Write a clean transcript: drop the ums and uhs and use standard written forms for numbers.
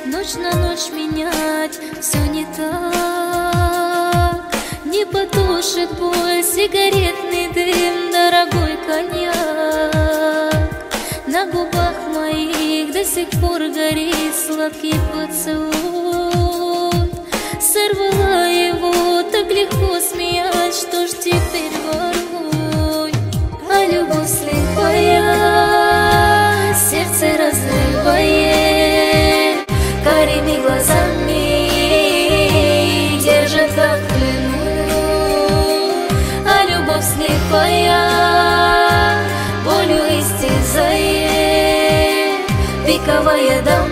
ночь на ночь менять все не так. Не потушит боль сигаретный дым, дорогой коньяк. На губах моих до сих пор горит сладкий поцелуй. Сорвала его, так легко смеять, что ж теперь воруй. А любовь слепая, сердце разрывает, карими глазами держит как в плену. А любовь слепая, болью истязает, пиковая дама.